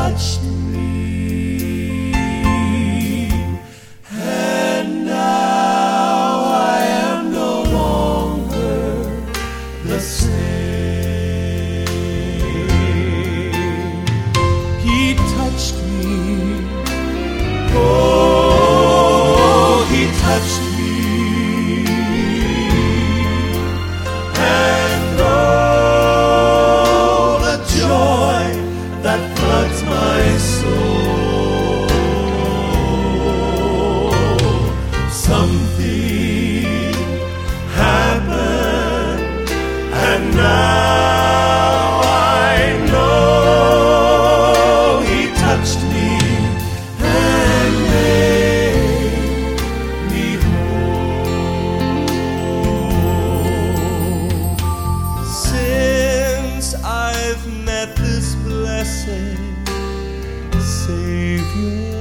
touched me, and now I am no longer the same. He touched me, oh, he touched me. That floods my soul. Something happened, and now I know he touched me and made me whole. Since I've met this blessed Savior,